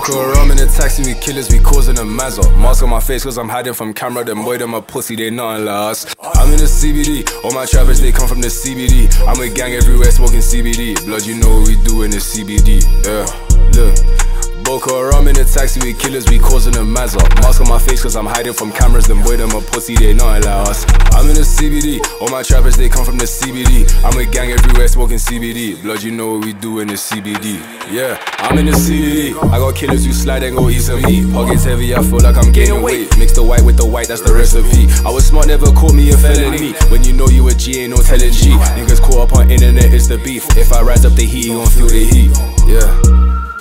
Boko Haram in the taxi, we killers, we causing a mazza. Mask on my face cause I'm hiding from camera, them boy, them a pussy, they nothing like us. I'm in the CBD, all my trappers, they come from the CBD. I'm with gang everywhere smoking CBD. Blood, you know what we do in the CBD, yeah, look. Boko Haram in the taxi, we killers, we causing a mazza. Mask on my face cause I'm hiding from cameras, them boy, them a pussy, they nothing like us. I'm in the CBD, all my trappers, they come from the CBD. I'm with gang everywhere smoking CBD. Blood, you know what we do in the CBD, yeah. I'm in the CBD, I got killers who slide and go eat some meat. Pockets heavy, I feel like I'm gaining weight. Mix the white with the white, that's the recipe. I was smart, never caught me a felony. When you know you a G, ain't no telling G. Niggas caught up on internet, it's the beef. If I rise up the heat, you gon' feel the heat, yeah.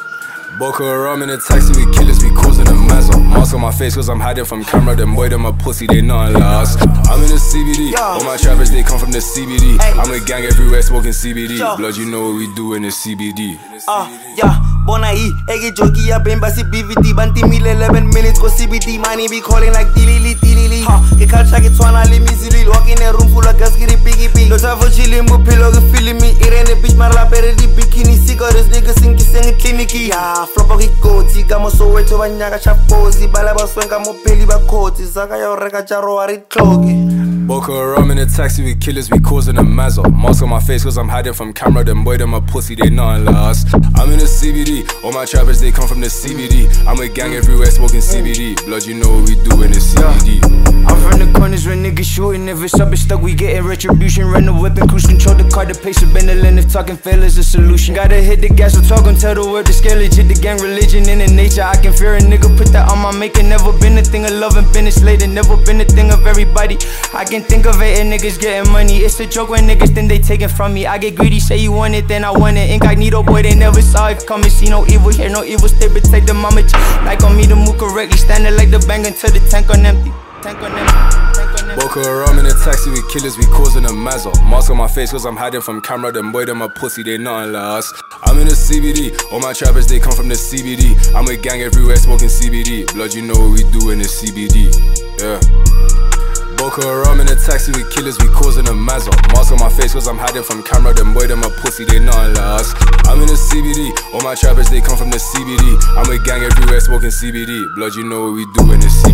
Boko Haram in the taxi, we killers, we causing a mazza. Mask on my face cause I'm hiding from camera, them boy, them a pussy, they nothing like us. I'm in the CBD, all my trappers, they come from the CBD. I'm with gang everywhere smoking CBD. Blood, you know what we do in the CBD. Yeah, bona E, ege jogi ya bemba si BVD. Banti mil 11 minutes go CBD, money be calling like tilili tilili. Ke culture ke tshwana le mizili, walk in a room full of gas, get it biggie big. No time for chilling, but pillow ke feeling me. It ain't a bitch, my rap it the bikini. Cigarettes, niggas sing clinicky. Yeah, flop ke koti, kamo so weto banyaka chapozi. Bala ba swenka mo peli ba koti, zaka ya reka jaro ari clogi. Boko Haram in the taxi, we killers, we causing a mazza. Mask on my face cause I'm hiding from camera, them boy, them a pussy, they nothing like us. I'm in the CBD, all my trappers, they come from the CBD. I'm with gang everywhere smoking CBD. Blood, you know what we do in the CBD. I'm from the corners where niggas shooting. If it's up and stuck, we getting retribution. Run the whip and cruise control the car, the pace of Benelin. If talking fail is a solution, gotta hit the gas, so talk and tell the word, the scale legit. The gang religion in the nature, I can fear a nigga. Put that on my making. Never been a thing of love and finish later. Never been a thing of everybody. I can think of it and niggas getting money. It's a joke when niggas think they taking from me. I get greedy, say you want it, then I want it. Incognito boy, they never saw it coming. See no evil, hear no evil, stay but take the mama. Like on me to move correctly, standing like the bang until the tank on empty. Boko Haram in the taxi, we killers, we causing a mazza. Mask on my face cause I'm hiding from camera, them boy, them a pussy, they nothing like us. I'm in the CBD, all my trappers, they come from the CBD. I'm with gang everywhere smoking CBD. Blood, you know what we do in the CBD, yeah. Boko Haram in the taxi, we killers, we causing a mazza. Mask on my face cause I'm hiding from camera, them boy, them a pussy, they nothing like us. I'm in the CBD, all my trappers, they come from the CBD. I'm with gang everywhere smoking CBD. Blood, you know what we do in the CBD.